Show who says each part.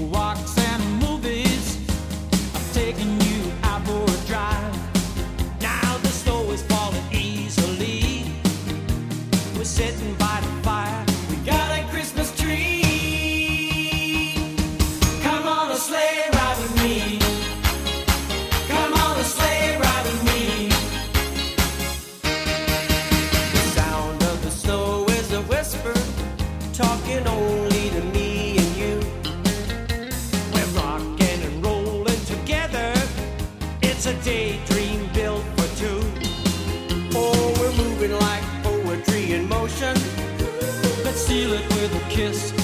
Speaker 1: walks and movies. I've taken you out for a drive. Now the snow is falling easily. We're sitting by the fire. We got a Christmas tree. Come on a sleigh ride with me. Come on a sleigh ride with me. The sound of the snow is a whisper, talking only to me and you. We're rocking and rolling together. It's a daydream built for two. Oh, we're moving like poetry in motion. Let's seal it with a kiss.